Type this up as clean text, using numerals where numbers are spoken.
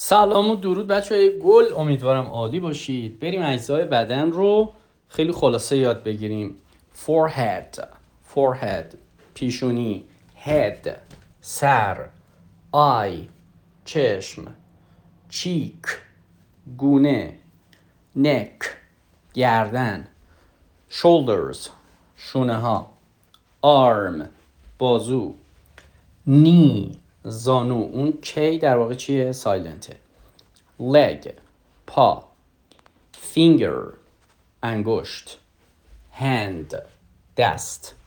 سلام و درود بچه‌های گل، امیدوارم عالی باشید. بریم اجزای بدن رو خیلی خلاصه یاد بگیریم. forehead پیشونی. head سر. eye چشم. cheek گونه. neck گردن. shoulders شونه ها. arm بازو. knee زانو. اون کی در واقع چیه؟ سایلنته. leg پا. finger انگشت. hand دست.